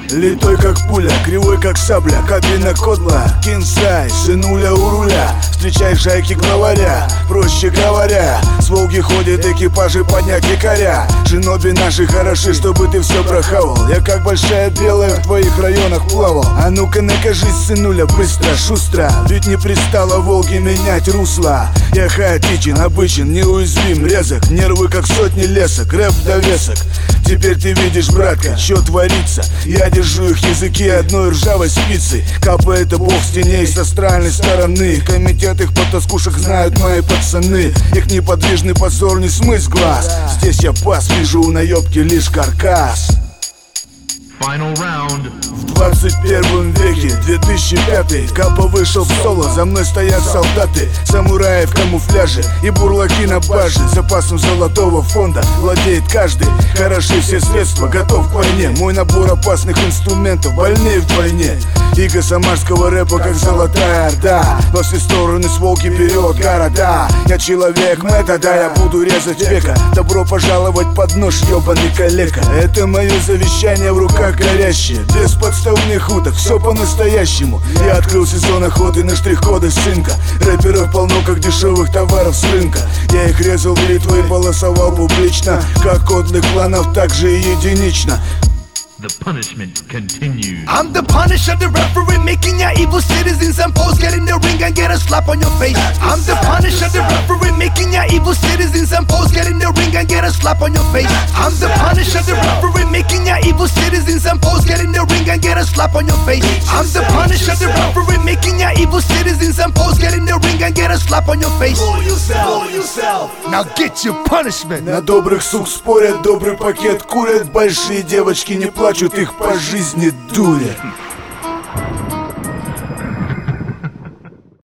Литой как пуля, кривой как сабля, кабина кодла, кинсай, сынуля у руля. Встречай шайки главаря, проще говоря, с Волги ходят экипажи поднять якоря. Шиноби наши хороши, чтобы ты все прохавал. Я как большая белая в твоих районах плавал. А ну-ка накажись, сынуля, быстро, шустро, ведь не пристало Волге менять русло. Я хаотичен, обычен, неуязвим, резок, нервы как сотни лесок, рэп довесок. Теперь ты видишь, братка, что творится. Я держу их языки одной ржавой спицей. Капа это бог с теней с астральной стороны. Комитет их потаскушек знают мои пацаны. Их неподвижный позор не смыть глаз. Здесь я пас, вижу у наебки лишь каркас. Final round. В 21 веке, 2005, Капа вышел в соло. За мной стоят солдаты, самураи в камуфляже и бурлаки на баже. Запасом золотого фонда владеет каждый. Хороши все средства, готов к войне. Мой набор опасных инструментов больнее вдвойне. Иго самарского рэпа как золотая орда. Во все стороны с Волги берет города. Я человек метода, я буду резать века. Добро пожаловать под нож, ебаный калека. Это мое завещание в руках горящие, без подставных уток, все по-настоящему. Я открыл сезон охоты на штрих-коды сынка. Рэперов полно, как дешевых товаров с рынка. Я их резал бритвой, полосовал публично. Как кодлы кланов, так же и единично. The punishment continues. I'm the Punisher, the referee, making your evil citizens and foes get in the ring and get a slap on your face. I'm the Punisher, the referee, making your evil citizens and foes get in the ring and get a slap on your face. I'm the Punisher, the referee, making your evil citizens and foes get in the ring and get a slap on your face. I'm the Punisher, the referee, making your evil citizens and foes get in the ring and get a slap on your face. Fool yourself. Now get your punishment. На добрых сук спорят, добрый пакет курят. Большие девочки не плачут, их по жизни дурят.